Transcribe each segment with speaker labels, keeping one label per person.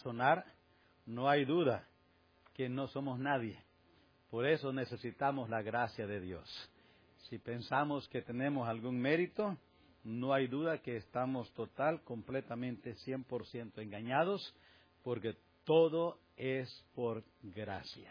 Speaker 1: razonar, no hay duda que no somos nadie. Por eso necesitamos la gracia de Dios. Si pensamos que tenemos algún mérito, no hay duda que estamos completamente, 100% engañados, porque todo es por gracia.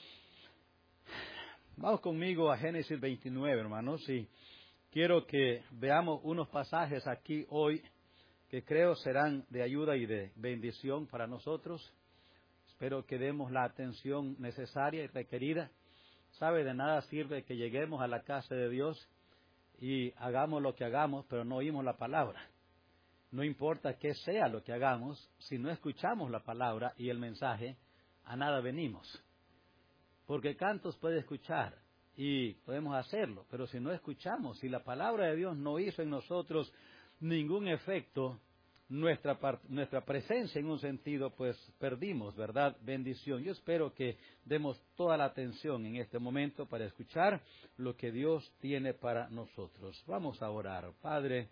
Speaker 1: Vamos conmigo a Génesis 29, hermanos, y quiero que veamos unos pasajes aquí hoy que creo serán de ayuda y de bendición para nosotros. Espero que demos la atención necesaria y requerida. ¿Sabe? De nada sirve que lleguemos a la casa de Dios y hagamos lo que hagamos, pero no oímos la palabra. No importa qué sea lo que hagamos, si no escuchamos la palabra y el mensaje, a nada venimos. Porque cantos puede escuchar y podemos hacerlo, pero si no escuchamos, si la palabra de Dios no hizo en nosotros ningún efecto, nuestra presencia en un sentido, pues perdimos, ¿verdad? Bendición. Yo espero que demos toda la atención en este momento para escuchar lo que Dios tiene para nosotros. Vamos a orar. Padre,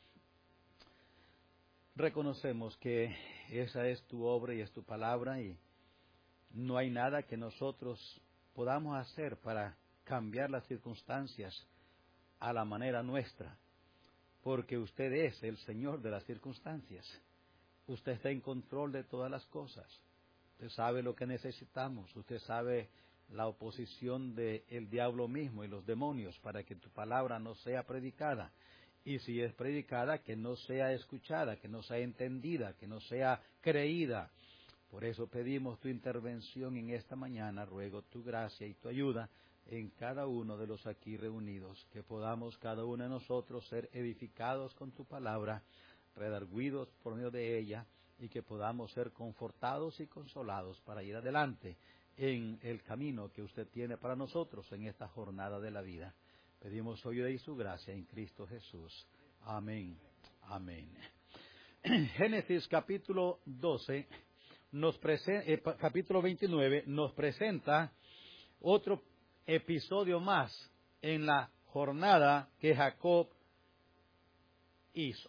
Speaker 1: reconocemos que esa es tu obra y es tu palabra y no hay nada que nosotros podamos hacer para cambiar las circunstancias a la manera nuestra. Porque usted es el Señor de las circunstancias. Usted está en control de todas las cosas. Usted sabe lo que necesitamos. Usted sabe la oposición del diablo mismo y los demonios para que tu palabra no sea predicada. Y si es predicada, que no sea escuchada, que no sea entendida, que no sea creída. Por eso pedimos tu intervención en esta mañana. Ruego tu gracia y tu ayuda en cada uno de los aquí reunidos, que podamos cada uno de nosotros ser edificados con tu palabra, redarguidos por medio de ella, y que podamos ser confortados y consolados para ir adelante en el camino que usted tiene para nosotros en esta jornada de la vida. Pedimos su ayuda y su gracia en Cristo Jesús. Amén. Amén. Génesis capítulo 12, capítulo 29, nos presenta otro episodio más en la jornada que Jacob hizo.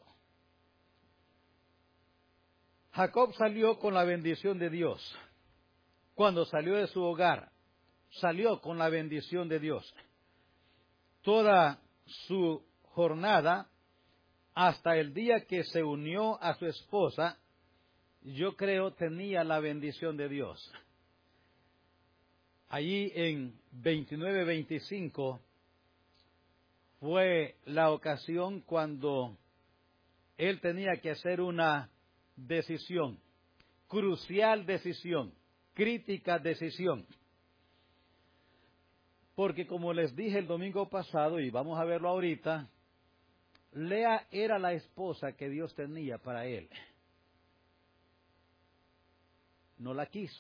Speaker 1: Jacob salió con la bendición de Dios. Cuando salió de su hogar, salió con la bendición de Dios. Toda su jornada, hasta el día que se unió a su esposa, yo creo tenía la bendición de Dios. Allí en 29-25 fue la ocasión cuando él tenía que hacer una decisión, crucial decisión, crítica decisión. Porque como les dije el domingo pasado, y vamos a verlo ahorita, Lea era la esposa que Dios tenía para él. No la quiso.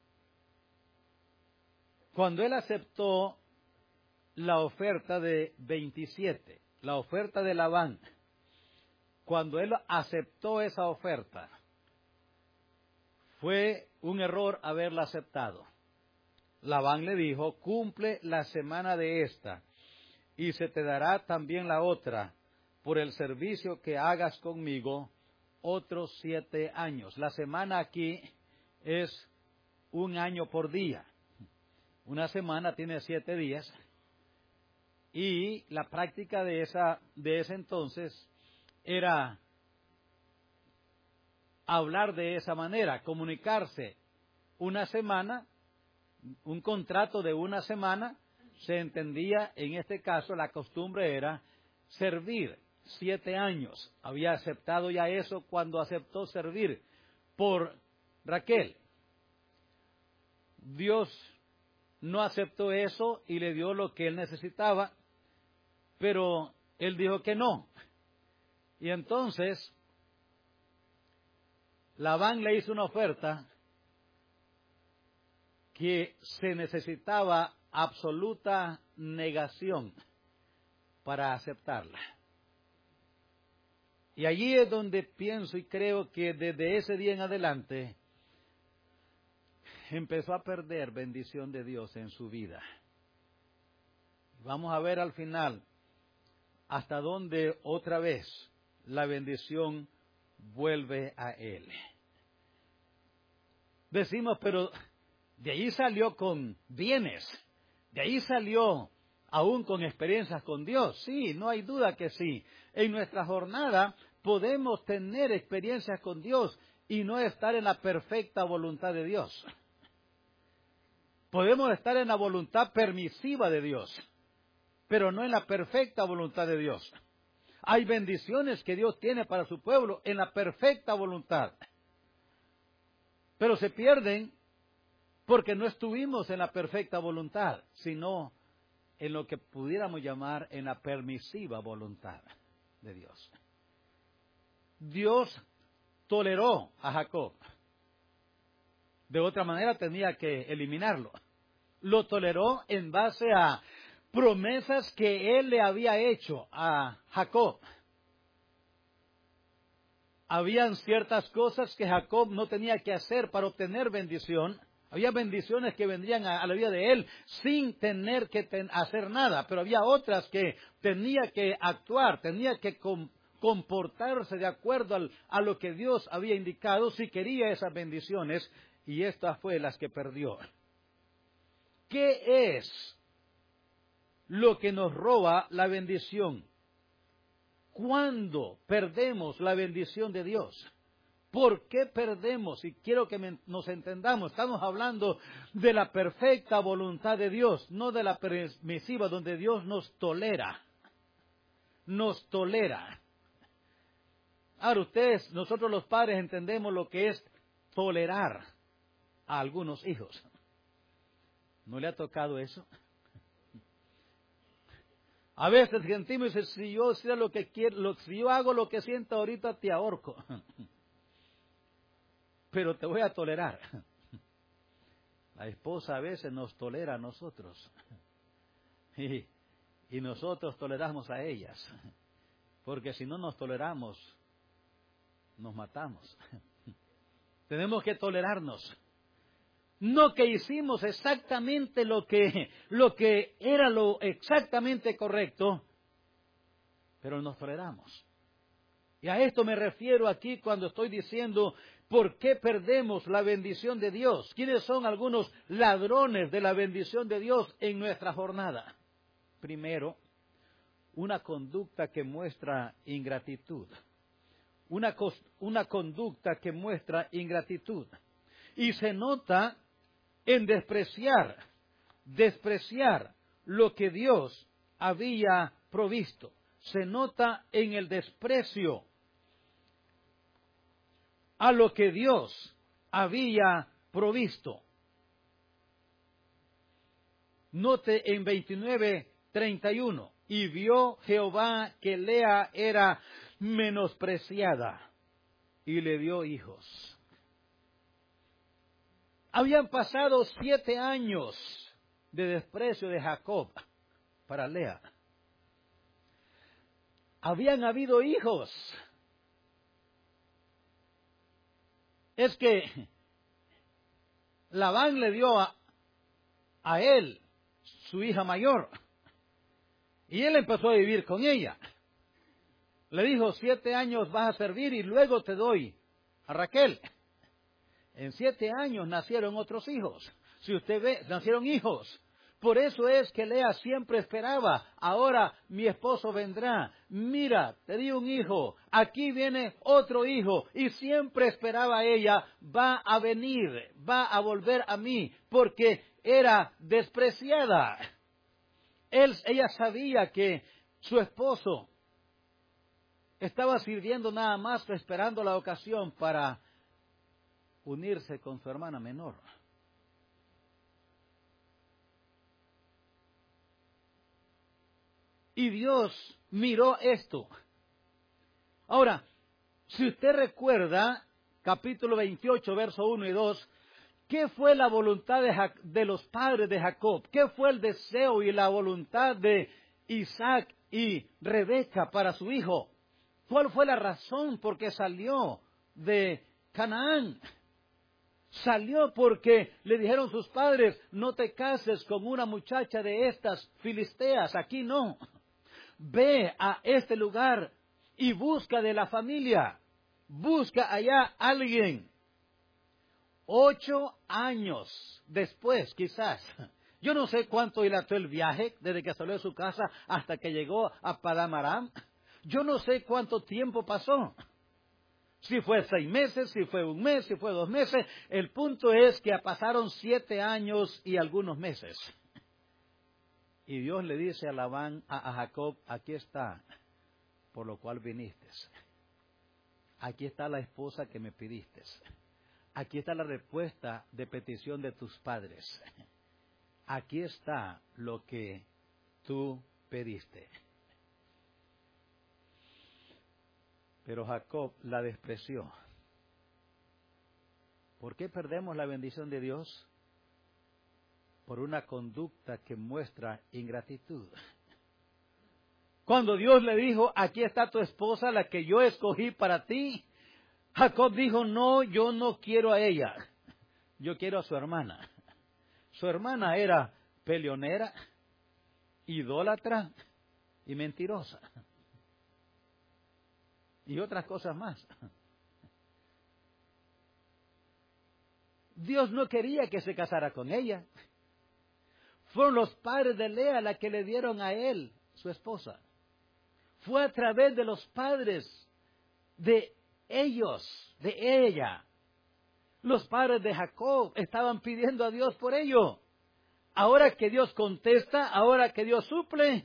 Speaker 1: Cuando él aceptó la oferta de 27, la oferta de Labán, cuando él aceptó esa oferta, fue un error haberla aceptado. Labán le dijo, cumple la semana de esta, y se te dará también la otra, por el servicio que hagas conmigo, otros 7 años. La semana aquí es 1 año por día. Una semana tiene 7 días, y la práctica de ese entonces era hablar de esa manera, comunicarse una semana, un contrato de 1 semana, se entendía, en este caso la costumbre era servir 7 años. Había aceptado ya eso cuando aceptó servir por Raquel. Dios no aceptó eso y le dio lo que él necesitaba, pero él dijo que no. Y entonces Labán le hizo una oferta que se necesitaba absoluta negación para aceptarla. Y allí es donde pienso y creo que desde ese día en adelante empezó a perder bendición de Dios en su vida. Vamos a ver al final hasta dónde otra vez la bendición vuelve a él. decimos, pero de ahí salió con bienes, de ahí salió aún con experiencias con Dios. Sí, no hay duda que sí. En nuestra jornada podemos tener experiencias con Dios y no estar en la perfecta voluntad de Dios. Podemos estar en la voluntad permisiva de Dios, pero no en la perfecta voluntad de Dios. Hay bendiciones que Dios tiene para su pueblo en la perfecta voluntad, pero se pierden porque no estuvimos en la perfecta voluntad, sino en lo que pudiéramos llamar en la permisiva voluntad de Dios. Dios toleró a Jacob. De otra manera tenía que eliminarlo. Lo toleró en base a promesas que él le había hecho a Jacob. Habían ciertas cosas que Jacob no tenía que hacer para obtener bendición. Había bendiciones que vendrían a la vida de él sin tener que hacer nada, pero había otras que tenía que actuar, tenía que comportarse de acuerdo a lo que Dios había indicado si quería esas bendiciones, y estas fue las que perdió. ¿Qué es lo que nos roba la bendición? ¿Cuándo perdemos la bendición de Dios? ¿Por qué perdemos? Y quiero que nos entendamos, estamos hablando de la perfecta voluntad de Dios, no de la permisiva, donde Dios nos tolera. Nos tolera. Ahora nosotros los padres entendemos lo que es tolerar a algunos hijos. ¿No le ha tocado eso? A veces sentimos, si yo hiciera lo que quiero, si yo hago lo que siento ahorita, te ahorco. Pero te voy a tolerar. La esposa a veces nos tolera a nosotros. Y nosotros toleramos a ellas. Porque si no nos toleramos, nos matamos. Tenemos que tolerarnos. No que hicimos exactamente lo que era lo exactamente correcto, pero nos toleramos. Y a esto me refiero aquí cuando estoy diciendo, ¿por qué perdemos la bendición de Dios? ¿Quiénes son algunos ladrones de la bendición de Dios en nuestra jornada? Primero, una conducta que muestra ingratitud. Una conducta que muestra ingratitud. Y se nota en despreciar lo que Dios había provisto. Se nota en el desprecio a lo que Dios había provisto. Note en 29:31, y vio Jehová que Lea era menospreciada y le dio hijos. Habían pasado 7 años de desprecio de Jacob para Lea. Habían habido hijos. Es que Labán le dio a él su hija mayor. Y él empezó a vivir con ella. Le dijo, 7 años vas a servir y luego te doy a Raquel. En 7 años nacieron otros hijos. Si usted ve, nacieron hijos. Por eso es que Lea siempre esperaba, ahora mi esposo vendrá, mira, te di un hijo, aquí viene otro hijo, y siempre esperaba ella, va a venir, va a volver a mí, porque era despreciada. Ella sabía que su esposo estaba sirviendo nada más, esperando la ocasión para unirse con su hermana menor. Y Dios miró esto. Ahora, si usted recuerda, capítulo 28, verso 1 y 2, ¿qué fue la voluntad de los padres de Jacob? ¿Qué fue el deseo y la voluntad de Isaac y Rebeca para su hijo? ¿Cuál fue la razón por qué salió de Canaán? Salió porque le dijeron sus padres, no te cases con una muchacha de estas filisteas, aquí no. Ve a este lugar y busca de la familia, busca allá alguien, 8 años después, quizás. Yo no sé cuánto dilató el viaje desde que salió de su casa hasta que llegó a Padán Aram. Yo no sé cuánto tiempo pasó. Si fue 6 meses, si fue 1 mes, si fue 2 meses. El punto es que pasaron 7 años y algunos meses. Y Dios le dice a Labán, a Jacob, aquí está, por lo cual viniste. Aquí está la esposa que me pidiste. Aquí está la respuesta de petición de tus padres. Aquí está lo que tú pediste. Pero Jacob la despreció. ¿Por qué perdemos la bendición de Dios? Por una conducta que muestra ingratitud. Cuando Dios le dijo, aquí está tu esposa, la que yo escogí para ti, Jacob dijo, no, yo no quiero a ella, yo quiero a su hermana. Su hermana era peleonera, idólatra y mentirosa. Y otras cosas más. Dios no quería que se casara con ella. Fueron los padres de Lea la que le dieron a él su esposa. Fue a través de los padres de ellos, de ella. Los padres de Jacob estaban pidiendo a Dios por ello. Ahora que Dios contesta, ahora que Dios suple,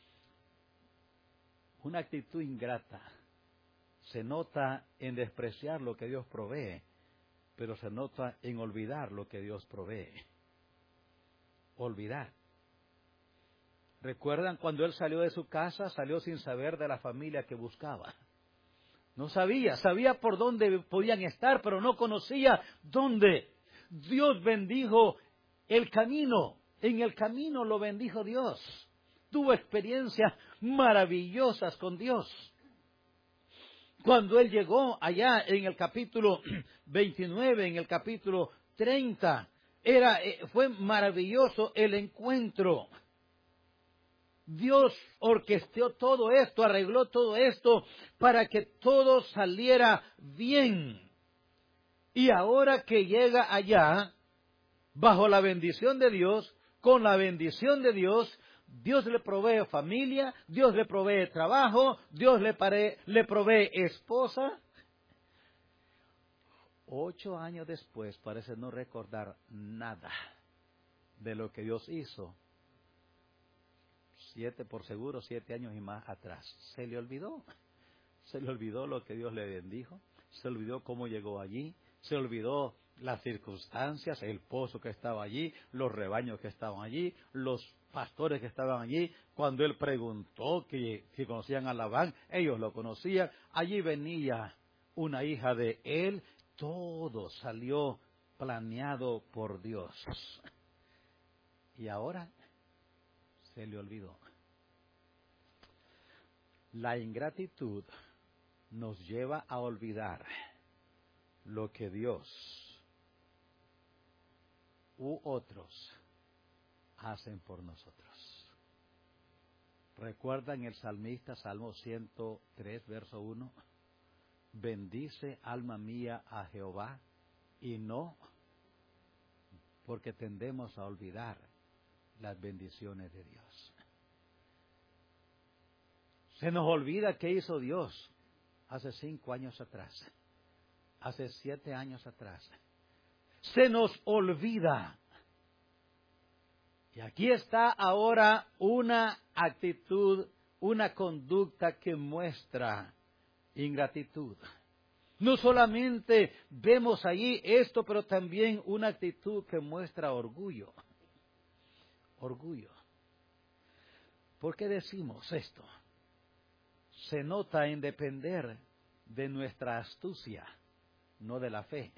Speaker 1: una actitud ingrata. Se nota en despreciar lo que Dios provee, pero se nota en olvidar lo que Dios provee. Olvidar. ¿Recuerdan cuando él salió de su casa? Salió sin saber de la familia que buscaba. No sabía, sabía por dónde podían estar, pero no conocía dónde. Dios bendijo el camino. En el camino lo bendijo Dios. Tuvo experiencias maravillosas con Dios. Cuando él llegó allá en el capítulo 29, en el capítulo 30, fue maravilloso el encuentro. Dios orquestó todo esto, arregló todo esto para que todo saliera bien. Y ahora que llega allá, bajo la bendición de Dios, con la bendición de Dios, Dios le provee familia, Dios le provee trabajo, Dios le provee esposa. 8 años después parece no recordar nada de lo que Dios hizo. 7 años y más atrás. Se le olvidó. Se le olvidó lo que Dios le bendijo. Se le olvidó cómo llegó allí. Se olvidó las circunstancias, el pozo que estaba allí, los rebaños que estaban allí, los pastores que estaban allí. Cuando él preguntó que si conocían a Labán, ellos lo conocían. Allí venía una hija de él. Todo salió planeado por Dios. Y ahora se le olvidó. La ingratitud nos lleva a olvidar lo que Dios u otros hacen por nosotros. ¿Recuerdan el salmista, Salmo 103, verso 1? Bendice, alma mía, a Jehová, y no porque tendemos a olvidar las bendiciones de Dios. Se nos olvida qué hizo Dios hace 5 años atrás, hace 7 años atrás. Se nos olvida. Y aquí está ahora una actitud, una conducta que muestra ingratitud. No solamente vemos allí esto, pero también una actitud que muestra orgullo. Orgullo. ¿Por qué decimos esto? Se nota en depender de nuestra astucia, no de la fe.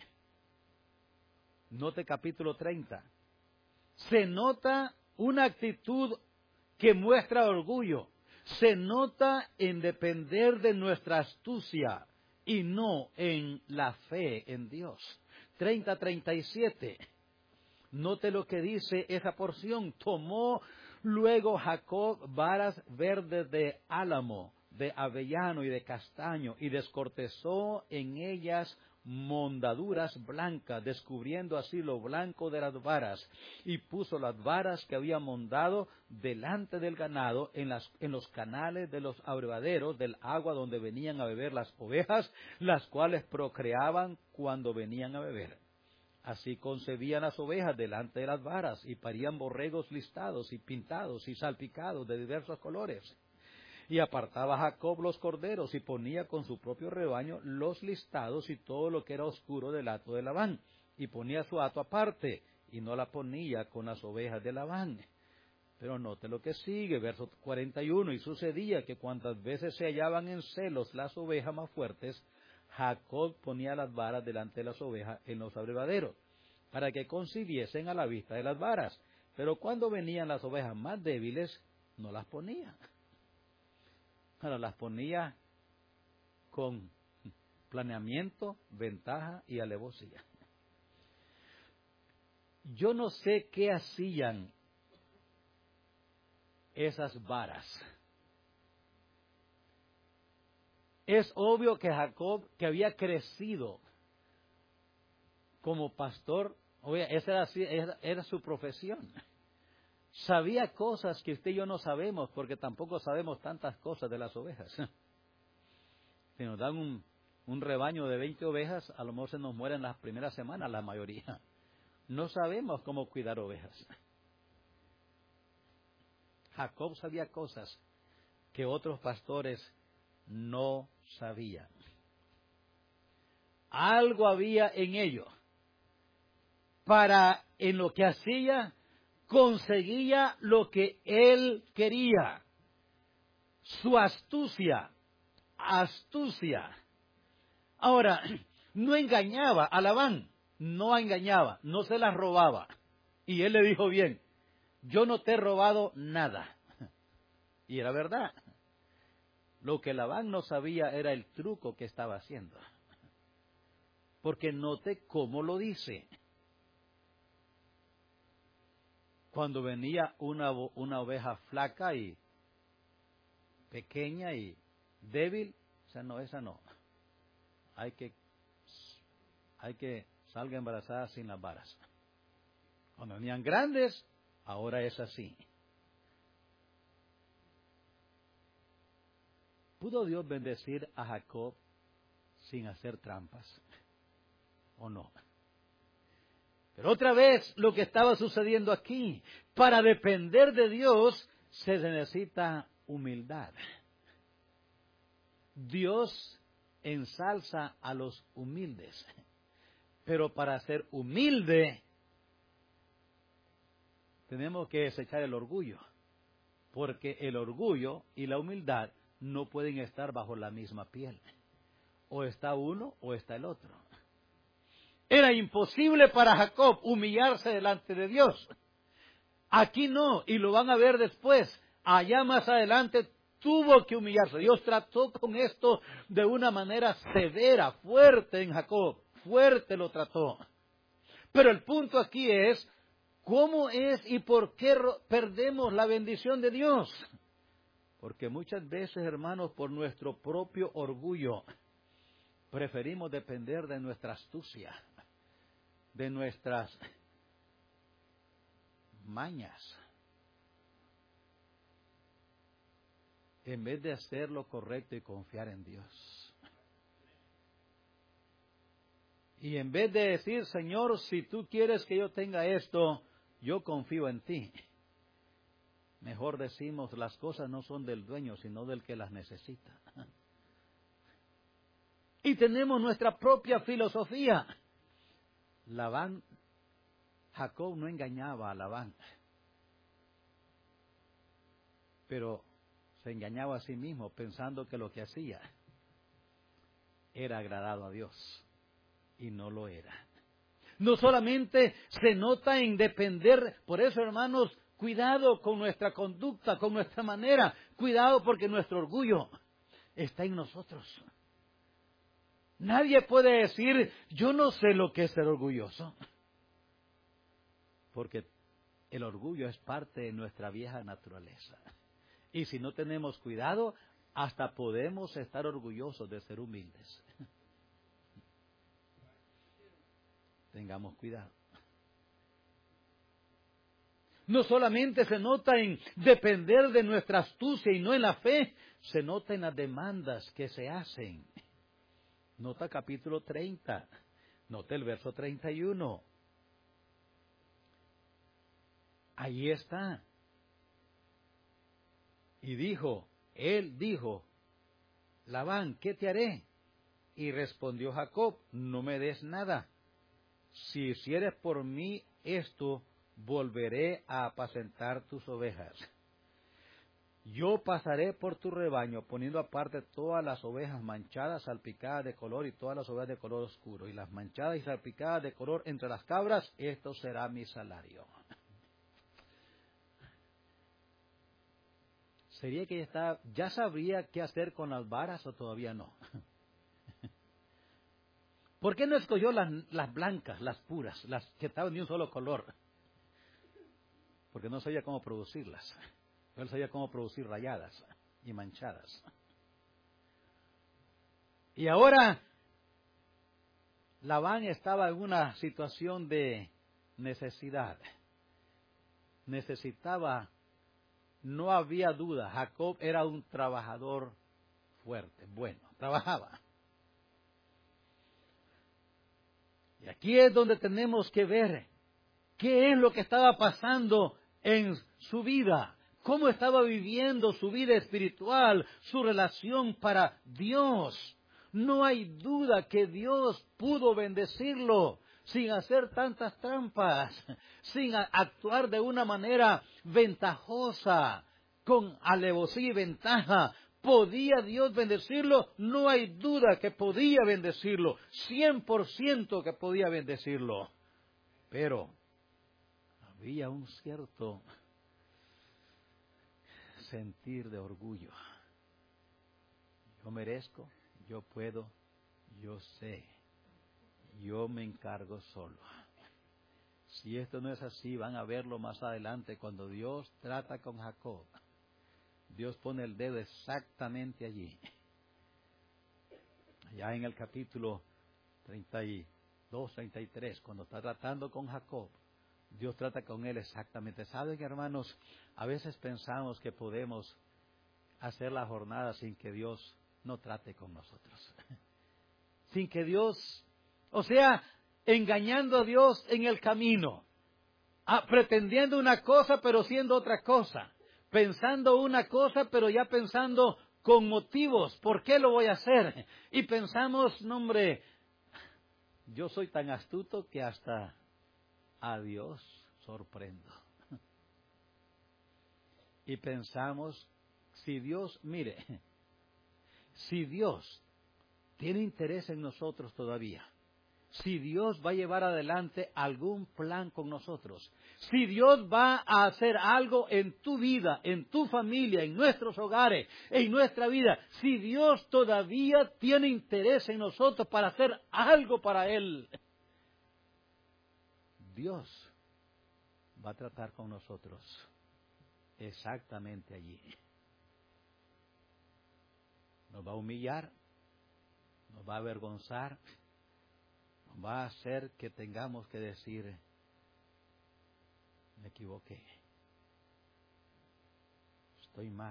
Speaker 1: Note capítulo 30. Se nota una actitud que muestra orgullo. Se nota en depender de nuestra astucia y no en la fe en Dios. 30:37. Note lo que dice esa porción. Tomó luego Jacob varas verdes de álamo, de avellano y de castaño, y descortezó en ellas mondaduras blancas, descubriendo así lo blanco de las varas, y puso las varas que había mondado delante del ganado en los canales de los abrevaderos del agua donde venían a beber las ovejas, las cuales procreaban cuando venían a beber. Así concebían las ovejas delante de las varas, y parían borregos listados y pintados y salpicados de diversos colores. Y apartaba Jacob los corderos, y ponía con su propio rebaño los listados y todo lo que era oscuro del hato de Labán, y ponía su hato aparte, y no la ponía con las ovejas de Labán. Pero note lo que sigue, verso 41, y sucedía que cuantas veces se hallaban en celos las ovejas más fuertes, Jacob ponía las varas delante de las ovejas en los abrevaderos, para que concibiesen a la vista de las varas. Pero cuando venían las ovejas más débiles, no las ponía. Ahora las ponía con planeamiento, ventaja y alevosía. Yo no sé qué hacían esas varas. Es obvio que Jacob, que había crecido como pastor, esa era su profesión. Sabía cosas que usted y yo no sabemos, porque tampoco sabemos tantas cosas de las ovejas. Si nos dan un rebaño de 20 ovejas, a lo mejor se nos mueren las primeras semanas la mayoría. No sabemos cómo cuidar ovejas. Jacob sabía cosas que otros pastores no sabían. Algo había en ello. En lo que hacía, conseguía lo que él quería. Su astucia. Ahora, no engañaba a Labán, no engañaba, no se las robaba. Y él le dijo bien, yo no te he robado nada. Y era verdad. Lo que Labán no sabía era el truco que estaba haciendo. Porque note cómo lo dice. Cuando venía una oveja flaca y pequeña y débil, esa no. Hay que salga embarazada sin las varas. Cuando venían grandes, ahora es así. ¿Pudo Dios bendecir a Jacob sin hacer trampas? ¿O no? Pero otra vez lo que estaba sucediendo aquí, para depender de Dios se necesita humildad. Dios ensalza a los humildes, pero para ser humilde tenemos que desechar el orgullo, porque el orgullo y la humildad no pueden estar bajo la misma piel. O está uno o está el otro. Era imposible para Jacob humillarse delante de Dios. Aquí no, y lo van a ver después. Allá más adelante tuvo que humillarse. Dios trató con esto de una manera severa, fuerte en Jacob. Fuerte lo trató. Pero el punto aquí es, ¿cómo es y por qué perdemos la bendición de Dios? Porque muchas veces, hermanos, por nuestro propio orgullo, preferimos depender de nuestra astucia, de nuestras mañas, en vez de hacer lo correcto y confiar en Dios. Y en vez de decir, Señor, si tú quieres que yo tenga esto, yo confío en ti. Mejor decimos, las cosas no son del dueño, sino del que las necesita. Y tenemos nuestra propia filosofía. Jacob no engañaba a Labán, pero se engañaba a sí mismo pensando que lo que hacía era agradado a Dios, y no lo era. No solamente se nota en depender, por eso, hermanos, cuidado con nuestra conducta, con nuestra manera, cuidado porque nuestro orgullo está en nosotros. Nadie puede decir, yo no sé lo que es ser orgulloso, porque el orgullo es parte de nuestra vieja naturaleza. Y si no tenemos cuidado, hasta podemos estar orgullosos de ser humildes. tengamos cuidado. No solamente se nota en depender de nuestra astucia y no en la fe, se nota en las demandas que se hacen. Nota capítulo 30, nota el verso 31. Ahí está. Y él dijo, Labán, ¿qué te haré? Y respondió Jacob, no me des nada. Si hicieres por mí esto, volveré a apacentar tus ovejas. Yo pasaré por tu rebaño, poniendo aparte todas las ovejas manchadas, salpicadas de color, y todas las ovejas de color oscuro, y las manchadas y salpicadas de color entre las cabras, esto será mi salario. ¿Sería que ya sabría qué hacer con las varas o todavía no? ¿Por qué no escogió las blancas, las puras, las que estaban de un solo color? Porque no sabía cómo producirlas. Él sabía cómo producir rayadas y manchadas. Y ahora Labán estaba en una situación de necesidad. Necesitaba, no había duda, Jacob era un trabajador fuerte, bueno, trabajaba. Y aquí es donde tenemos que ver qué es lo que estaba pasando en su vida, cómo estaba viviendo su vida espiritual, su relación para Dios. No hay duda que Dios pudo bendecirlo sin hacer tantas trampas, sin actuar de una manera ventajosa, con alevosía y ventaja. ¿Podía Dios bendecirlo? No hay duda que podía bendecirlo, 100% que podía bendecirlo. Pero había un cierto sentir de orgullo. Yo merezco, yo puedo, yo sé, yo me encargo solo. Si esto no es así, van a verlo más adelante cuando Dios trata con Jacob. Dios pone el dedo exactamente allí. Ya en el capítulo 32, 33, cuando está tratando con Jacob, Dios trata con él exactamente. ¿Saben, hermanos? A veces pensamos que podemos hacer la jornada sin que Dios no trate con nosotros. Sin que Dios, engañando a Dios en el camino, pretendiendo una cosa pero siendo otra cosa, pensando una cosa pero ya pensando con motivos, ¿por qué lo voy a hacer? Y pensamos, no hombre, yo soy tan astuto que hasta a Dios sorprendo. Y pensamos, si Dios tiene interés en nosotros todavía, si Dios va a llevar adelante algún plan con nosotros, si Dios va a hacer algo en tu vida, en tu familia, en nuestros hogares, en nuestra vida, si Dios todavía tiene interés en nosotros para hacer algo para Él, Dios va a tratar con nosotros exactamente allí. Nos va a humillar, nos va a avergonzar, nos va a hacer que tengamos que decir, me equivoqué, estoy mal.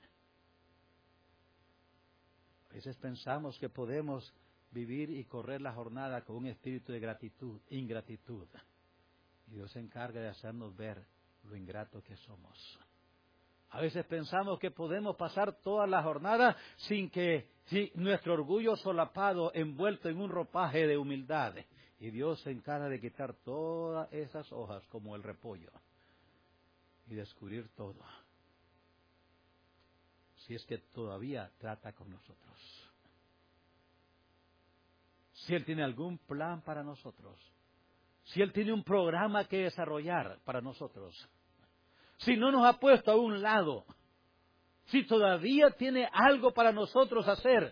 Speaker 1: A veces pensamos que podemos vivir y correr la jornada con un espíritu de ingratitud. Y Dios se encarga de hacernos ver lo ingrato que somos. A veces pensamos que podemos pasar toda la jornada sin nuestro orgullo solapado, envuelto en un ropaje de humildad. Y Dios se encarga de quitar todas esas hojas como el repollo y descubrir todo. Si es que todavía trata con nosotros. Si Él tiene algún plan para nosotros. Si Él tiene un programa que desarrollar para nosotros. Si no nos ha puesto a un lado. Si todavía tiene algo para nosotros hacer.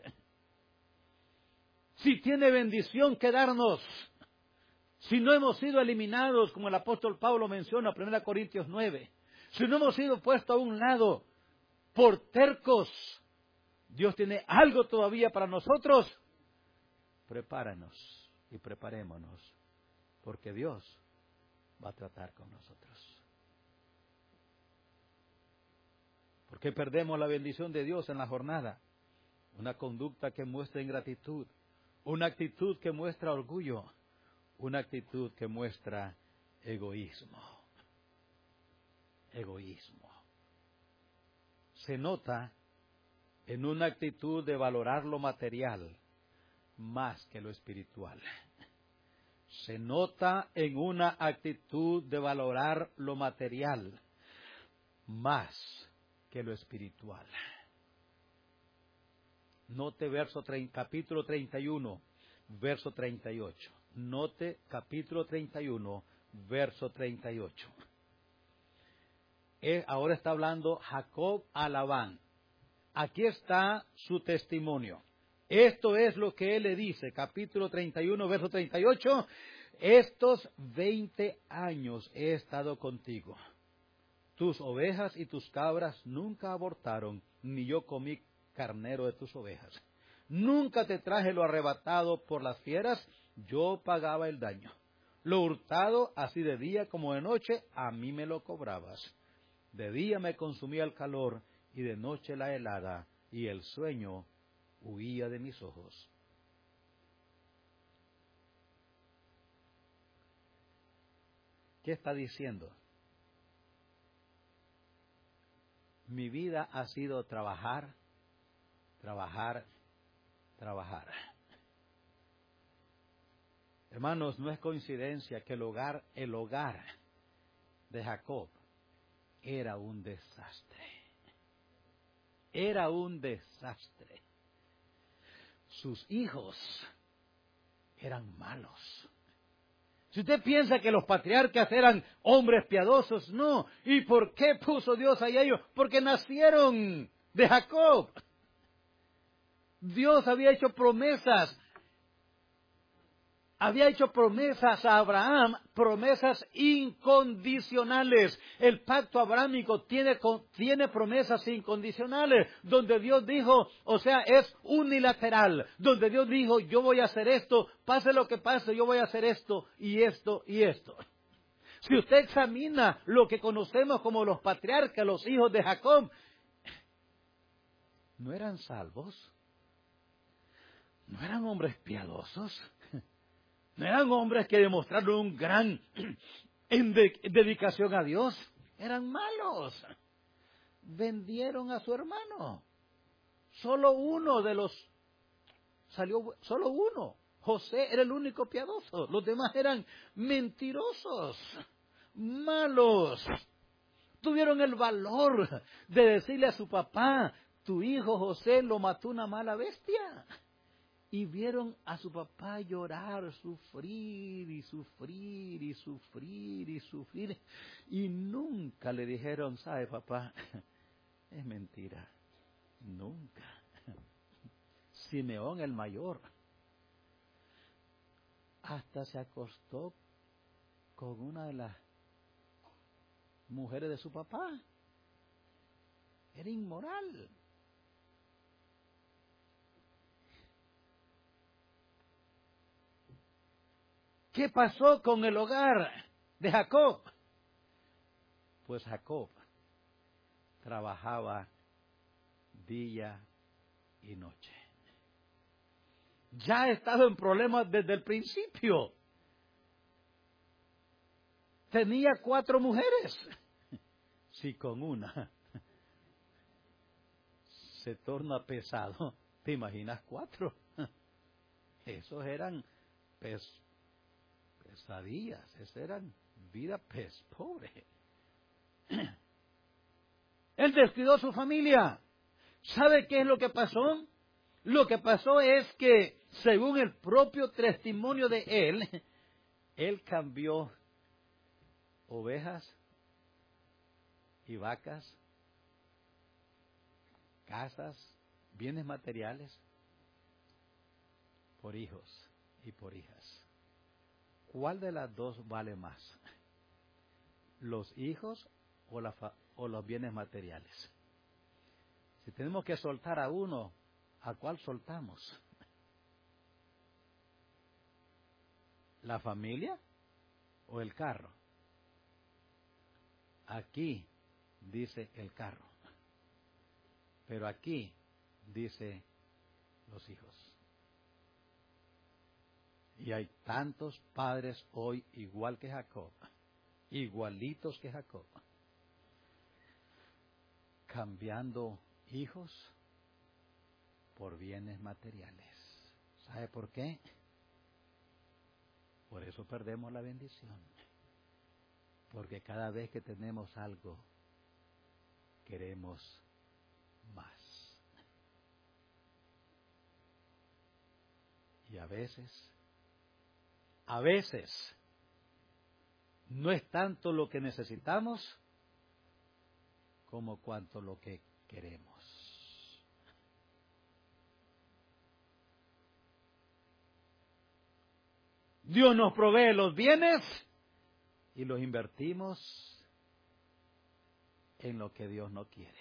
Speaker 1: Si tiene bendición que darnos. Si no hemos sido eliminados, como el apóstol Pablo menciona en 1 Corintios 9. Si no hemos sido puestos a un lado por tercos. Dios tiene algo todavía para nosotros. Prepáranos y preparémonos porque Dios va a tratar con nosotros. ¿Por qué perdemos la bendición de Dios en la jornada? Una conducta que muestra ingratitud, una actitud que muestra orgullo, una actitud que muestra egoísmo. Egoísmo. Se nota en una actitud de valorar lo material más que lo espiritual. Se nota en una actitud de valorar lo material más que lo espiritual. Note capítulo 31, verso 38. Note capítulo 31, verso 38. Ahora está hablando Jacob a Labán. Aquí está su testimonio. Esto es lo que él le dice, capítulo 31, verso 38. Estos 20 años he estado contigo. Tus ovejas y tus cabras nunca abortaron, ni yo comí carnero de tus ovejas. Nunca te traje lo arrebatado por las fieras, yo pagaba el daño. Lo hurtado, así de día como de noche, a mí me lo cobrabas. De día me consumía el calor, y de noche la helada, y el sueño huía de mis ojos. ¿Qué está diciendo? Mi vida ha sido trabajar, trabajar, trabajar. Hermanos, no es coincidencia que el hogar de Jacob era un desastre. Era un desastre. Sus hijos eran malos. Si usted piensa que los patriarcas eran hombres piadosos, no. ¿Y por qué puso Dios ahí a ellos? Porque nacieron de Jacob. Dios había hecho promesas. Había hecho promesas a Abraham, promesas incondicionales. El pacto abrámico tiene promesas incondicionales, donde Dios dijo, o sea, es unilateral, donde Dios dijo, yo voy a hacer esto, pase lo que pase, yo voy a hacer esto, y esto, y esto. Si usted examina lo que conocemos como los patriarcas, los hijos de Jacob, ¿no eran salvos? ¿No eran hombres piadosos? ¿No eran hombres que demostraron un gran dedicación a Dios? Eran malos. Vendieron a su hermano. Solo uno. José era el único piadoso. Los demás eran mentirosos, malos. Tuvieron el valor de decirle a su papá, tu hijo José lo mató una mala bestia. Y vieron a su papá llorar, sufrir y sufrir y sufrir y sufrir. Y nunca le dijeron, ¿sabe, papá? Es mentira. Nunca. Simeón el mayor hasta se acostó con una de las mujeres de su papá. Era inmoral. ¿Qué pasó con el hogar de Jacob? Pues Jacob trabajaba día y noche. Ya ha estado en problemas desde el principio. Tenía 4 mujeres. Si con una se torna pesado, ¿te imaginas 4? Esos eran pesadillas, esas eran vida pobre. Él descuidó a su familia. ¿Sabe qué es lo que pasó? Lo que pasó es que, según el propio testimonio de él cambió ovejas y vacas, casas, bienes materiales, por hijos y por hijas. ¿Cuál de las dos vale más? ¿Los hijos o los bienes materiales? Si tenemos que soltar a uno, ¿a cuál soltamos? ¿La familia o el carro. Aquí dice el carro, pero aquí dice los hijos. Y hay tantos padres hoy igual que Jacob, igualitos que Jacob, cambiando hijos por bienes materiales. ¿Sabe por qué? Por eso perdemos la bendición. Porque cada vez que tenemos algo, queremos más. Y a veces, no es tanto lo que necesitamos como cuanto lo que queremos. Dios nos provee los bienes y los invertimos en lo que Dios no quiere.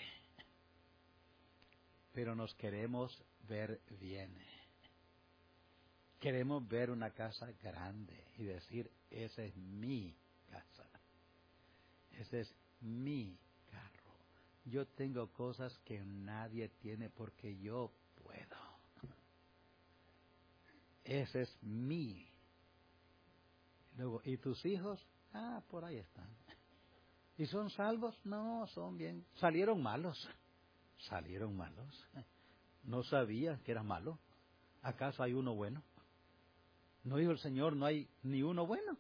Speaker 1: Pero nos queremos ver bien. Queremos ver una casa grande y decir, esa es mi casa. Ese es mi carro. Yo tengo cosas que nadie tiene porque yo puedo. Ese es mi. Luego, ¿y tus hijos? Ah, por ahí están. ¿Y son salvos? No, son bien. Salieron malos. Salieron malos. No sabía que era malo. ¿Acaso hay uno bueno? ¿No dijo el Señor, no hay ni uno bueno?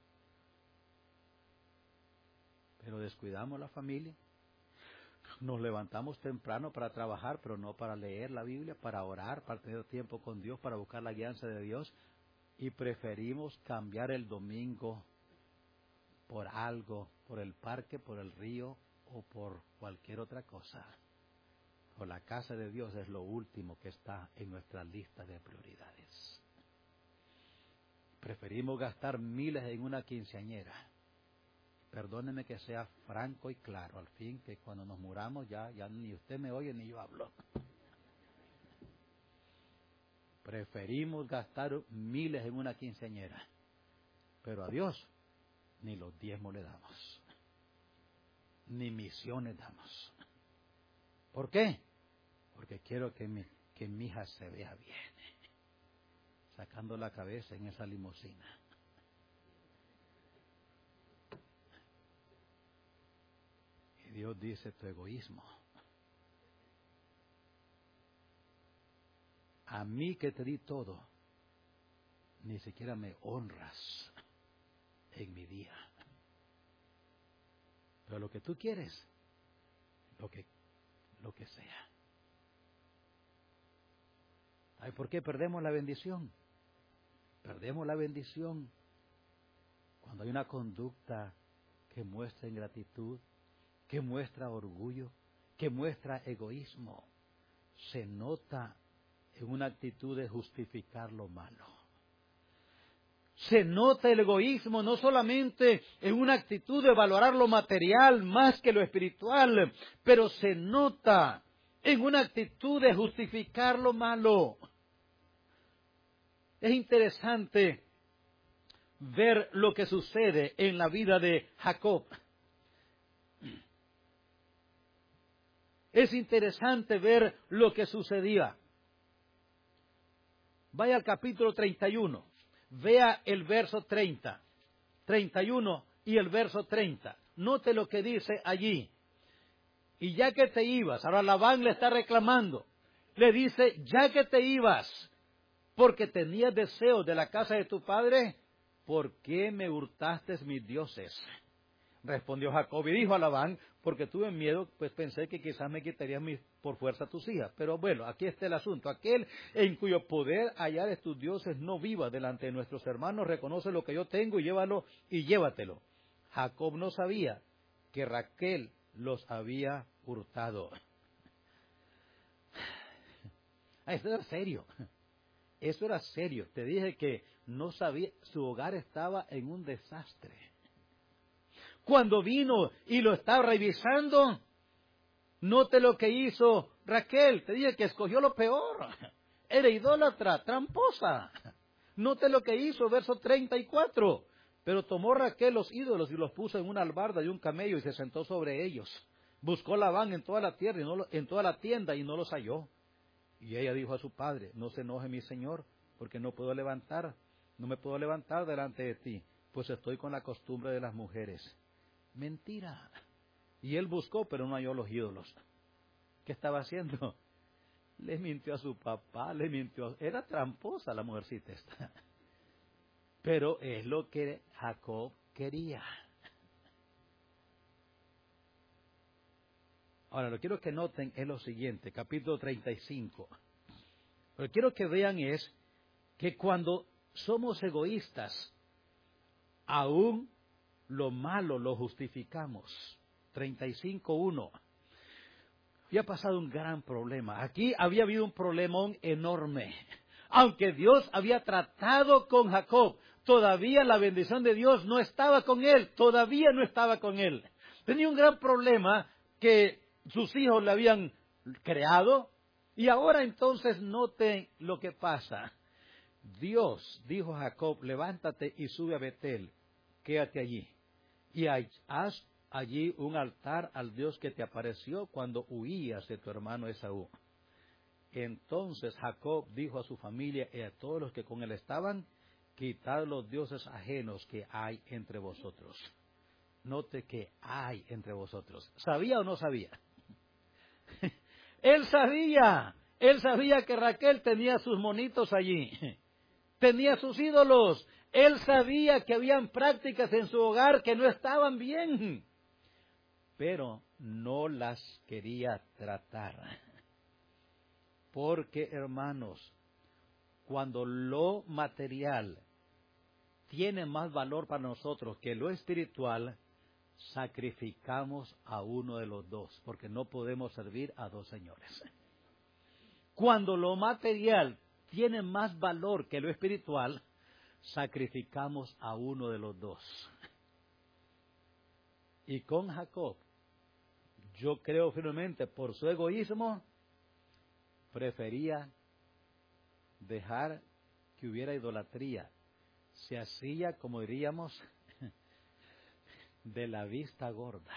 Speaker 1: Pero descuidamos la familia. Nos levantamos temprano para trabajar, pero no para leer la Biblia, para orar, para tener tiempo con Dios, para buscar la guianza de Dios. Y preferimos cambiar el domingo por algo, por el parque, por el río o por cualquier otra cosa. O la casa de Dios es lo último que está en nuestra lista de prioridades. Preferimos gastar miles en una quinceañera. Perdóneme que sea franco y claro, al fin que cuando nos muramos ya ni usted me oye ni yo hablo. Preferimos gastar miles en una quinceañera, pero a Dios ni los diezmos le damos, ni misiones damos. ¿Por qué? Porque quiero que mi hija se vea bien, sacando la cabeza en esa limusina. Y Dios dice, tu egoísmo. A mí que te di todo, ni siquiera me honras en mi día. Pero lo que tú quieres, lo que sea. ¿Ay, por qué perdemos la bendición? Perdemos la bendición cuando hay una conducta que muestra ingratitud, que muestra orgullo, que muestra egoísmo. Se nota en una actitud de justificar lo malo. Se nota el egoísmo no solamente en una actitud de valorar lo material más que lo espiritual, pero se nota en una actitud de justificar lo malo. Es interesante ver lo que sucede en la vida de Jacob. Es interesante ver lo que sucedía. Vaya al capítulo 31, vea el verso 30, 31 y el verso 30. Note lo que dice allí. Y ya que te ibas, ahora Labán le está reclamando, le dice, ya que te ibas, porque tenías deseos de la casa de tu padre, ¿por qué me hurtaste mis dioses? Respondió Jacob y dijo a Labán, porque tuve miedo, pues pensé que quizás me quitarías por fuerza tus hijas. Pero bueno, aquí está el asunto. Aquel en cuyo poder hallares tus dioses no viva delante de nuestros hermanos, reconoce lo que yo tengo y llévalo y llévatelo. Jacob no sabía que Raquel los había hurtado. Esto era serio. Eso era serio. Te dije que no sabía, su hogar estaba en un desastre. Cuando vino y lo estaba revisando, note lo que hizo Raquel. Te dije que escogió lo peor. Era idólatra, tramposa. Note lo que hizo, verso 34. Pero tomó Raquel los ídolos y los puso en una albarda de un camello y se sentó sobre ellos. Buscó Labán en toda la tierra en toda la tienda y no los halló. Y ella dijo a su padre, no se enoje mi señor, porque no me puedo levantar delante de ti, pues estoy con la costumbre de las mujeres. Mentira. Y él buscó, pero no halló los ídolos. ¿Qué estaba haciendo? Le mintió a su papá, era tramposa la mujercita esta. Pero es lo que Jacob quería. Ahora, lo que quiero que noten es lo siguiente, capítulo 35. Lo que quiero que vean es que cuando somos egoístas, aún lo malo lo justificamos. 35:1. Había pasado un gran problema. Aquí había habido un problemón enorme. Aunque Dios había tratado con Jacob, todavía la bendición de Dios no estaba con él. Todavía no estaba con él. Tenía un gran problema que sus hijos le habían creado. Y ahora entonces noten lo que pasa. Dios dijo a Jacob, levántate y sube a Betel, quédate allí. Y haz allí un altar al Dios que te apareció cuando huías de tu hermano Esaú. Entonces Jacob dijo a su familia y a todos los que con él estaban, quitad los dioses ajenos que hay entre vosotros. Note que hay entre vosotros. ¿Sabía o no sabía? Él sabía que Raquel tenía sus monitos allí, tenía sus ídolos. Él sabía que habían prácticas en su hogar que no estaban bien, pero no las quería tratar. Porque, hermanos, cuando lo material tiene más valor para nosotros que lo espiritual, sacrificamos a uno de los dos, porque no podemos servir a dos señores. Cuando lo material tiene más valor que lo espiritual, sacrificamos a uno de los dos. Y con Jacob, yo creo firmemente, por su egoísmo, prefería dejar que hubiera idolatría. Se hacía, como diríamos, de la vista gorda.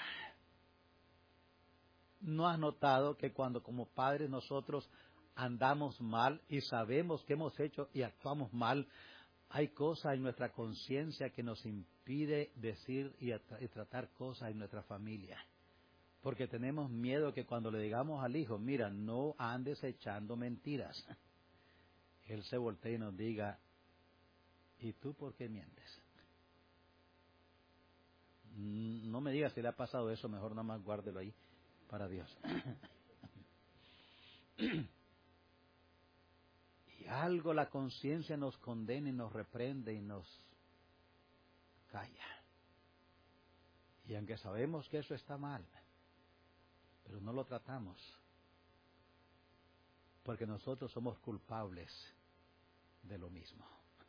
Speaker 1: ¿No has notado que cuando como padres nosotros andamos mal y sabemos que hemos hecho y actuamos mal, hay cosas en nuestra conciencia que nos impide decir y tratar cosas en nuestra familia? Porque tenemos miedo que cuando le digamos al hijo, mira, no andes echando mentiras, él se voltee y nos diga, ¿y tú por qué mientes? No me digas si le ha pasado eso, mejor nada más guárdelo ahí para Dios. Y algo la conciencia nos condena y nos reprende y nos calla. Y aunque sabemos que eso está mal, pero no lo tratamos, porque nosotros somos culpables de lo mismo.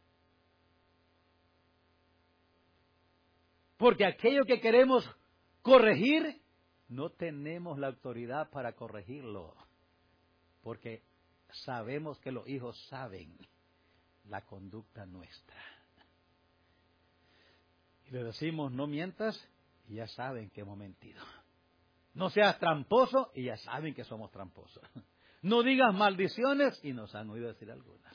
Speaker 1: Porque aquello que queremos corregir, no tenemos la autoridad para corregirlo. Porque sabemos que los hijos saben la conducta nuestra. Y le decimos, no mientas, y ya saben que hemos mentido. No seas tramposo, y ya saben que somos tramposos. No digas maldiciones, y nos han oído decir algunas.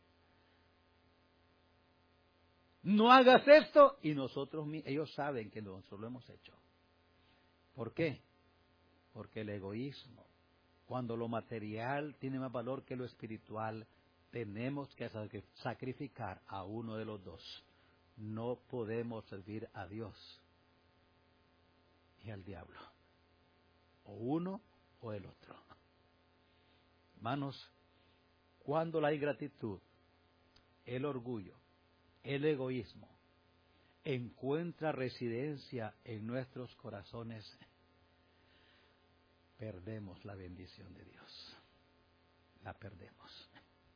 Speaker 1: No hagas esto, y ellos saben que nosotros lo hemos hecho. ¿Por qué? Porque el egoísmo, cuando lo material tiene más valor que lo espiritual, tenemos que sacrificar a uno de los dos. No podemos servir a Dios y al diablo. O uno o el otro. Hermanos, cuando la ingratitud, el orgullo, el egoísmo encuentra residencia en nuestros corazones, perdemos la bendición de Dios. La perdemos.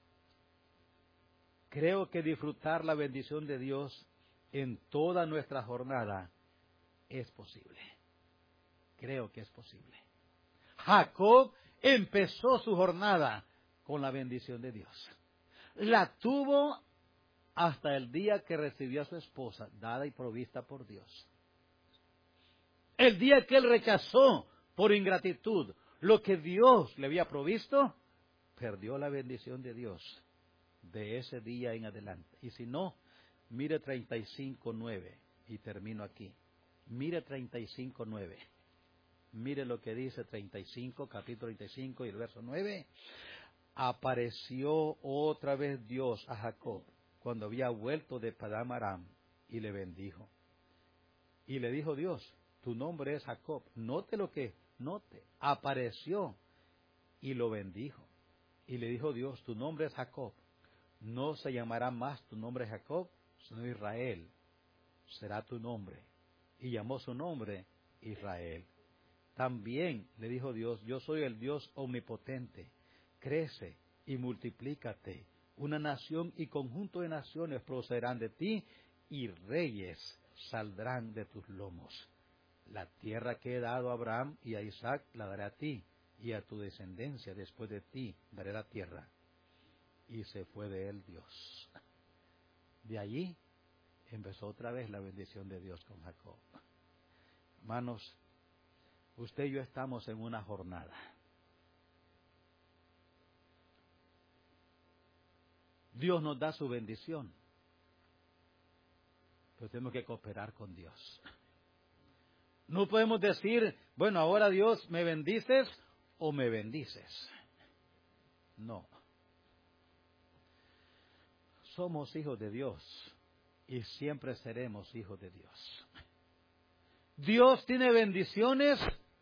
Speaker 1: Creo que disfrutar la bendición de Dios en toda nuestra jornada es posible. Creo que es posible. Jacob empezó su jornada con la bendición de Dios. La tuvo hasta el día que recibió a su esposa, dada y provista por Dios. El día que él rechazó por ingratitud lo que Dios le había provisto, perdió la bendición de Dios de ese día en adelante. Y si no, mire 35:9 y termino aquí. Mire 35:9. Mire lo que dice 35, capítulo 35 y el verso 9. Apareció otra vez Dios a Jacob cuando había vuelto de Padán Aram y le bendijo. Y le dijo Dios, tu nombre es Jacob. Note, apareció y lo bendijo. Y le dijo Dios, tu nombre es Jacob. No se llamará más tu nombre Jacob, sino Israel. Será tu nombre. Y llamó su nombre Israel. También le dijo Dios, yo soy el Dios omnipotente. Crece y multiplícate. Una nación y conjunto de naciones procederán de ti y reyes saldrán de tus lomos. La tierra que he dado a Abraham y a Isaac la daré a ti y a tu descendencia después de ti daré la tierra. Y se fue de él Dios. De allí empezó otra vez la bendición de Dios con Jacob. Hermanos, usted y yo estamos en una jornada. Dios nos da su bendición, pero tenemos que cooperar con Dios. No podemos decir, bueno, ahora Dios, ¿me bendices o me bendices? No. Somos hijos de Dios y siempre seremos hijos de Dios. Dios tiene bendiciones,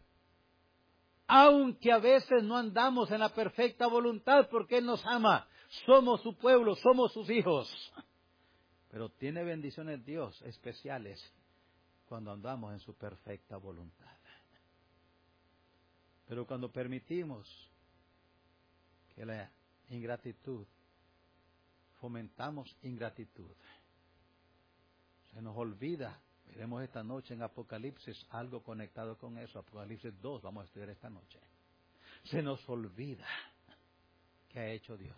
Speaker 1: aunque a veces no andamos en la perfecta voluntad porque Él nos ama. Somos su pueblo, somos sus hijos. Pero tiene bendiciones Dios especiales cuando andamos en su perfecta voluntad. Pero cuando permitimos que la ingratitud, fomentamos ingratitud, se nos olvida. Veremos esta noche en Apocalipsis algo conectado con eso. Apocalipsis 2 vamos a estudiar esta noche. Se nos olvida que ha hecho Dios.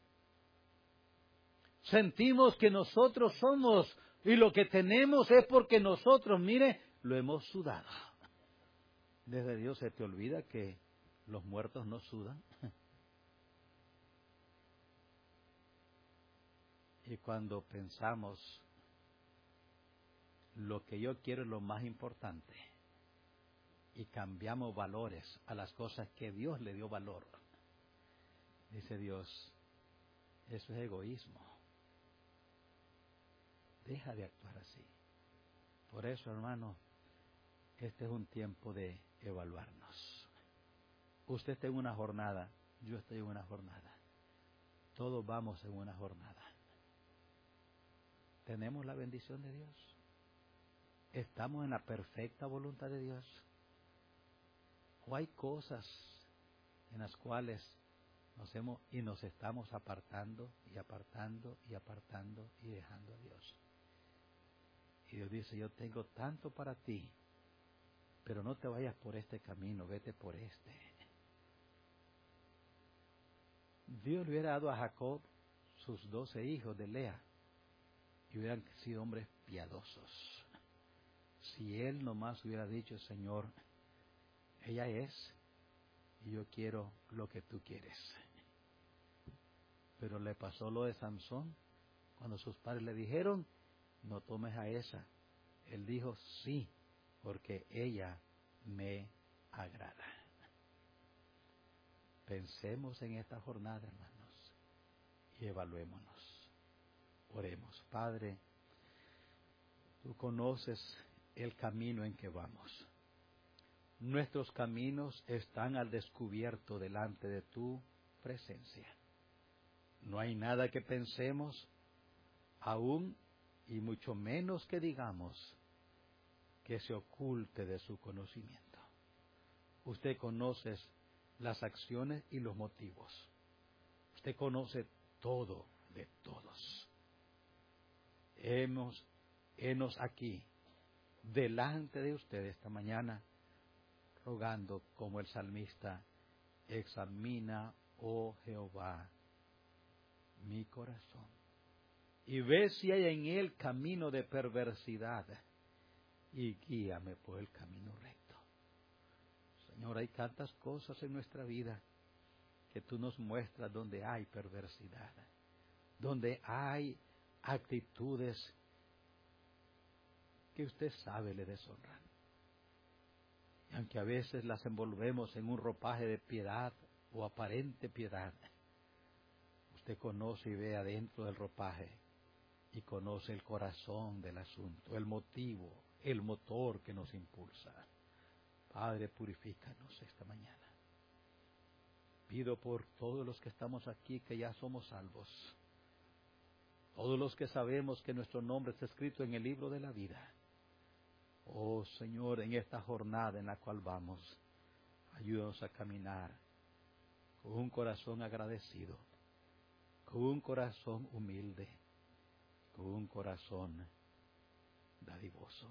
Speaker 1: Sentimos que nosotros somos y lo que tenemos es porque nosotros, mire, lo hemos sudado. Desde Dios se te olvida que los muertos no sudan. Y cuando pensamos lo que yo quiero es lo más importante y cambiamos valores a las cosas que Dios le dio valor, dice Dios, eso es egoísmo. Deja de actuar así. Por eso, hermano, este es un tiempo de evaluarnos. Usted está en una jornada, yo estoy en una jornada. Todos vamos en una jornada. ¿Tenemos la bendición de Dios? ¿Estamos en la perfecta voluntad de Dios? ¿O hay cosas en las cuales nos estamos apartando y apartando y apartando y dejando a Dios? Y Dios dice, yo tengo tanto para ti, pero no te vayas por este camino, vete por este. Dios le hubiera dado a Jacob sus 12 hijos de Lea y hubieran sido hombres piadosos. Si él nomás hubiera dicho, Señor, ella es y yo quiero lo que tú quieres. Pero le pasó lo de Sansón, cuando sus padres le dijeron, no tomes a esa. Él dijo, sí, porque ella me agrada. Pensemos en esta jornada, hermanos, y evaluémonos. Oremos. Padre, tú conoces el camino en que vamos. Nuestros caminos están al descubierto delante de tu presencia. No hay nada que pensemos, aún y mucho menos que digamos, que se oculte de su conocimiento. Usted conoce las acciones y los motivos. Usted conoce todo de todos. Hemos aquí, delante de usted esta mañana, rogando como el salmista, examina, oh Jehová, mi corazón, y ve si hay en él camino de perversidad, y guíame por el camino recto. Señor, hay tantas cosas en nuestra vida que tú nos muestras donde hay perversidad, donde hay actitudes que usted sabe le deshonran. Y aunque a veces las envolvemos en un ropaje de piedad o aparente piedad, usted conoce y ve adentro del ropaje y conoce el corazón del asunto, el motivo, el motor que nos impulsa. Padre, purifícanos esta mañana. Pido por todos los que estamos aquí que ya somos salvos, todos los que sabemos que nuestro nombre está escrito en el libro de la vida. Oh Señor, en esta jornada en la cual vamos, ayúdanos a caminar con un corazón agradecido, con un corazón humilde, con un corazón dadivoso.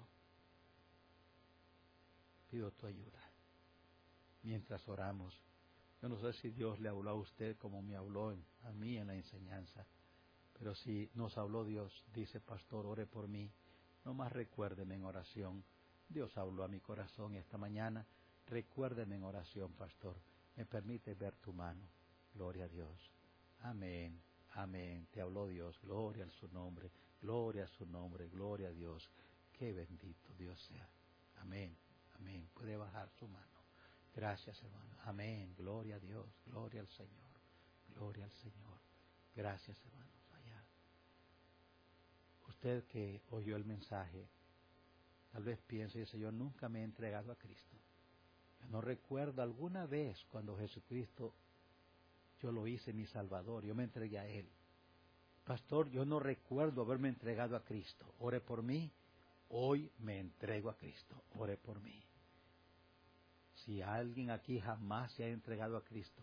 Speaker 1: Pido tu ayuda. Mientras oramos, yo no sé si Dios le habló a usted como me habló a mí en la enseñanza, pero si nos habló Dios, dice pastor, ore por mí, nomás recuérdeme en oración. Dios habló a mi corazón esta mañana, recuérdeme en oración, pastor, me permite ver tu mano. Gloria a Dios. Amén, amén, te habló Dios, gloria a su nombre, gloria a su nombre, gloria a Dios. Qué bendito Dios sea. Amén, amén, puede bajar su mano. Gracias, hermano. Amén, gloria a Dios, gloria al Señor, gloria al Señor. Gracias, hermanos. Allá. Usted que oyó el mensaje, tal vez piense y dice, yo nunca me he entregado a Cristo. Yo no recuerdo alguna vez cuando Jesucristo, yo lo hice mi Salvador, yo me entregué a Él. Pastor, yo no recuerdo haberme entregado a Cristo. Ore por mí. Hoy me entrego a Cristo. Ore por mí. Si alguien aquí jamás se ha entregado a Cristo,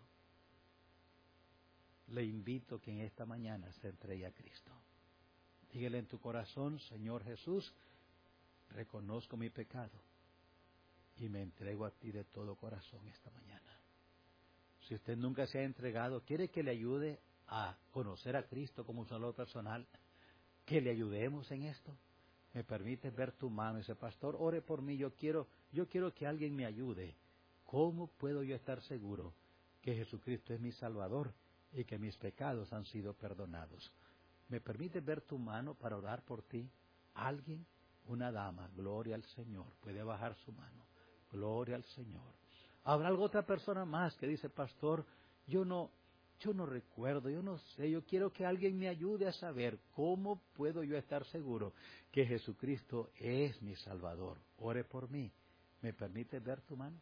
Speaker 1: le invito que en esta mañana se entregue a Cristo. Dígale en tu corazón, Señor Jesús, reconozco mi pecado y me entrego a ti de todo corazón esta mañana. Si usted nunca se ha entregado, quiere que le ayude a conocer a Cristo como un Salvador personal, que le ayudemos en esto. Me permite ver tu mano. Dice, pastor, ore por mí, yo quiero que alguien me ayude. ¿Cómo puedo yo estar seguro que Jesucristo es mi Salvador y que mis pecados han sido perdonados? ¿Me permite ver tu mano para orar por ti? ¿Alguien? Una dama, gloria al Señor, puede bajar su mano, gloria al Señor. ¿Habrá alguna otra persona más que dice, pastor, yo no recuerdo, yo no sé, yo quiero que alguien me ayude a saber cómo puedo yo estar seguro que Jesucristo es mi Salvador? Ore por mí. ¿Me permite ver tu mano?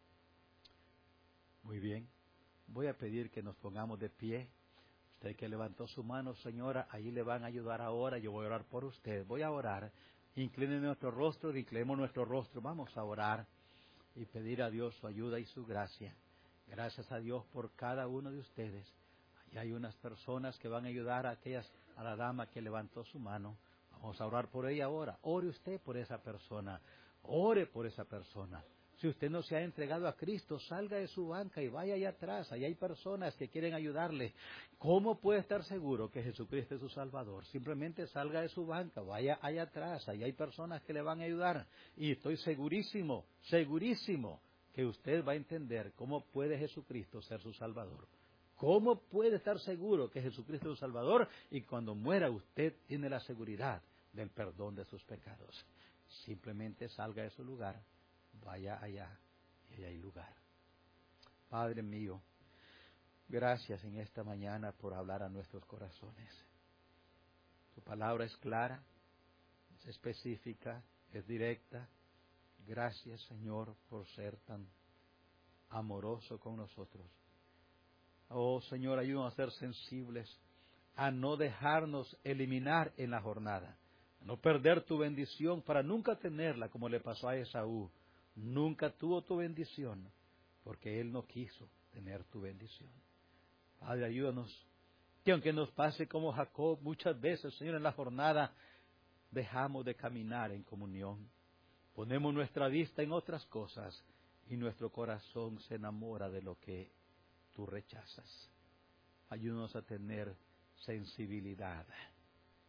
Speaker 1: Muy bien, voy a pedir que nos pongamos de pie. Usted que levantó su mano, señora, ahí le van a ayudar ahora, yo voy a orar por usted. Voy a orar. Inclinen nuestro rostro, inclinemos nuestro rostro. Vamos a orar y pedir a Dios su ayuda y su gracia. Gracias a Dios por cada uno de ustedes. Allí hay unas personas que van a ayudar a la dama que levantó su mano. Vamos a orar por ella ahora. Ore usted por esa persona. Ore por esa persona. Si usted no se ha entregado a Cristo, salga de su banca y vaya allá atrás. Allá hay personas que quieren ayudarle. ¿Cómo puede estar seguro que Jesucristo es su Salvador? Simplemente salga de su banca, vaya allá atrás. Allá hay personas que le van a ayudar. Y estoy segurísimo, segurísimo que usted va a entender cómo puede Jesucristo ser su Salvador. ¿Cómo puede estar seguro que Jesucristo es su Salvador? Y cuando muera usted tiene la seguridad del perdón de sus pecados. Simplemente salga de su lugar. Vaya allá, y allá hay lugar. Padre mío, gracias en esta mañana por hablar a nuestros corazones. Tu palabra es clara, es específica, es directa. Gracias, Señor, por ser tan amoroso con nosotros. Oh, Señor, ayúdanos a ser sensibles, a no dejarnos eliminar en la jornada, a no perder tu bendición para nunca tenerla como le pasó a Esaú. Nunca tuvo tu bendición, porque él no quiso tener tu bendición. Padre, ayúdanos, que aunque nos pase como Jacob, muchas veces, Señor, en la jornada, dejamos de caminar en comunión. Ponemos nuestra vista en otras cosas, y nuestro corazón se enamora de lo que tú rechazas. Ayúdanos a tener sensibilidad,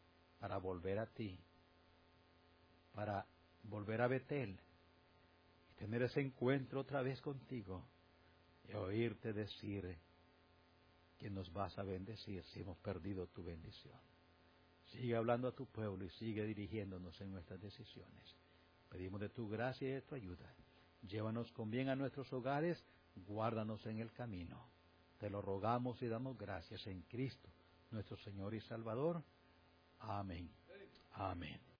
Speaker 1: para volver a ti, para volver a Betel y tener ese encuentro otra vez contigo y oírte decir que nos vas a bendecir si hemos perdido tu bendición. Sigue hablando a tu pueblo y sigue dirigiéndonos en nuestras decisiones. Pedimos de tu gracia y de tu ayuda. Llévanos con bien a nuestros hogares, guárdanos en el camino. Te lo rogamos y damos gracias en Cristo, nuestro Señor y Salvador. Amén. Amén.